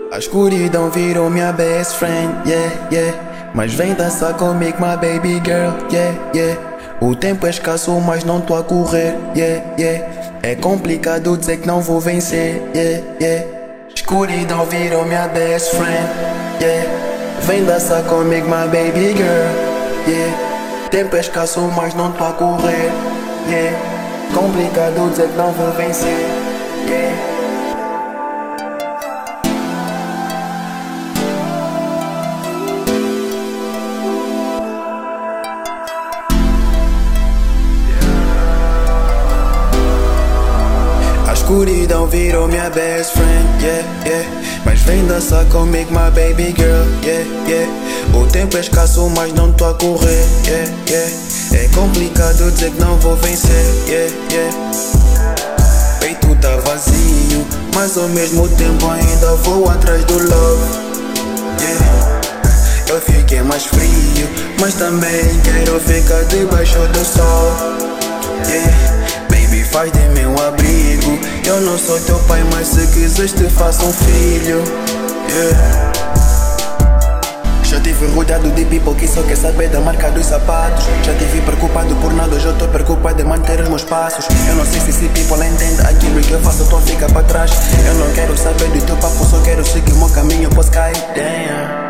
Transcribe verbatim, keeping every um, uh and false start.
A escuridão virou minha best friend, yeah, yeah. Mas vem dançar comigo, my baby girl, yeah, yeah. O tempo é escasso, mas não tô a correr, yeah, yeah. É complicado dizer que não vou vencer, yeah, yeah. Escuridão virou minha best friend, yeah. Vem dançar comigo, my baby girl, yeah. Tempo é escasso, mas não tô a correr, yeah. Complicado dizer que não vou vencer, yeah. A escuridão virou minha best friend, yeah, yeah. Mas vem dançar comigo, my baby girl, yeah, yeah. O tempo é escasso, mas não tô a correr, yeah, yeah. É complicado dizer que não vou vencer, yeah, yeah. Peito tá vazio, mas ao mesmo tempo ainda vou atrás do love, yeah. Eu fiquei mais frio, mas também quero ficar debaixo do sol, yeah. Baby, faz de mim um abrigo. Eu não sou teu pai, mas se quiseres te faço um filho, yeah. Já tive rodeado de people que só quer saber da marca dos sapatos. Já tive preocupado por nada, hoje eu tô preocupado em manter os meus passos. Eu não sei se esse people entende aquilo que eu faço, tô a ficar pra trás. Eu não quero saber do teu papo, só quero seguir o meu caminho, posso cair, damn.